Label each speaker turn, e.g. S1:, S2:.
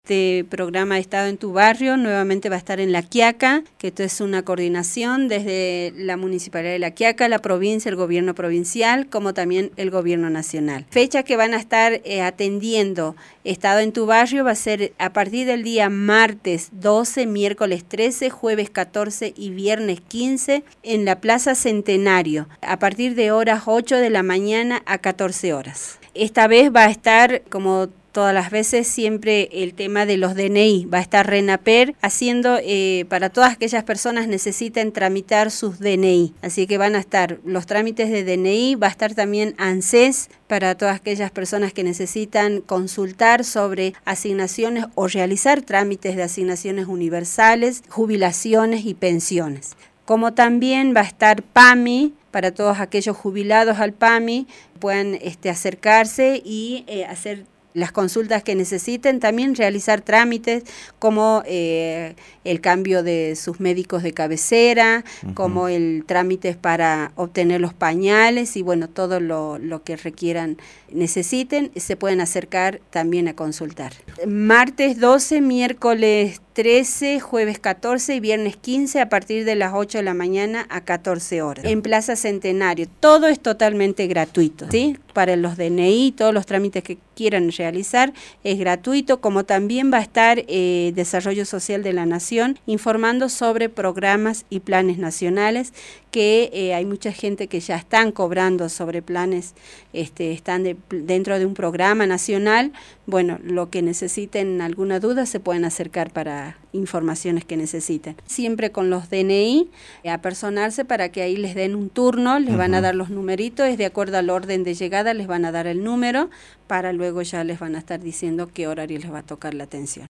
S1: este programa de Estado en tu Barrio nuevamente va a estar en La Quiaca, que esto es una coordinación desde la Municipalidad de La Quiaca, la provincia, el gobierno provincial, como también el gobierno nacional. Fecha que van a estar atendiendo Estado en tu Barrio va a ser a partir del día martes 12, miércoles 13, jueves 14 y viernes 15 en la Plaza Centenario, a partir de horas 8 de la mañana a 14 horas. Esta vez va a estar, como todas las veces, siempre el tema de los DNI. Va a estar RENAPER haciendo para todas aquellas personas que necesiten tramitar sus DNI. Así que van a estar los trámites de DNI, va a estar también ANSES para todas aquellas personas que necesitan consultar sobre asignaciones o realizar trámites de asignaciones universales, jubilaciones y pensiones. Como también va a estar PAMI, para todos aquellos jubilados al PAMI, puedan acercarse y hacer las consultas que necesiten, también realizar trámites como el cambio de sus médicos de cabecera, como el trámite para obtener los pañales y bueno, todo lo que requieran, necesiten, se pueden acercar también a consultar. Martes 12, miércoles 13, jueves 14 y viernes 15 a partir de las 8 de la mañana a 14 horas. En Plaza Centenario. Todo es totalmente gratuito, ¿sí? Para los DNI, todos los trámites que quieran realizar es gratuito, como también va a estar Desarrollo Social de la Nación informando sobre programas y planes nacionales, que hay mucha gente que ya están cobrando sobre planes, están dentro de un programa nacional. Bueno, lo que necesiten, alguna duda, se pueden acercar para informaciones que necesiten. Siempre con los DNI, apersonarse para que ahí les den un turno, les van a dar los numeritos, es de acuerdo al orden de llegada, les van a dar el número, para luego ya les van a estar diciendo qué horario les va a tocar la atención.